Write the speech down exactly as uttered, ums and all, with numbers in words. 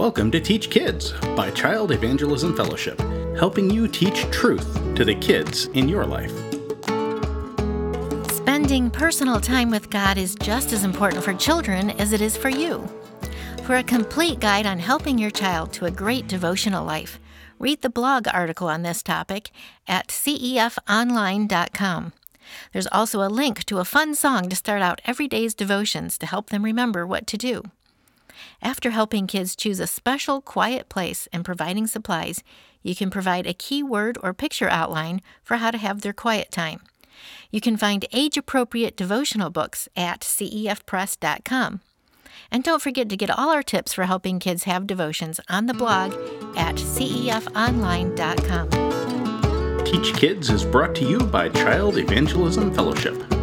Welcome to Teach Kids by Child Evangelism Fellowship, helping you teach truth to the kids in your life. Spending personal time with God is just as important for children as it is for you. For a complete guide on helping your child to a great devotional life, read the blog article on this topic at c e f online dot com. There's also a link to a fun song to start out every day's devotions to help them remember what to do. After helping kids choose a special, quiet place and providing supplies, you can provide a key word or picture outline for how to have their quiet time. You can find age-appropriate devotional books at c e f press dot com. And don't forget to get all our tips for helping kids have devotions on the blog at c e f online dot com. Teach Kids is brought to you by Child Evangelism Fellowship.